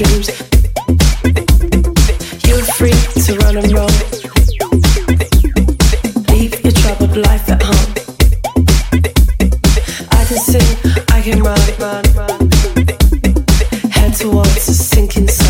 dreams. You're free to run and roll. Leave your troubled life at home. I can sing, I can run. Head towards a sinking sun.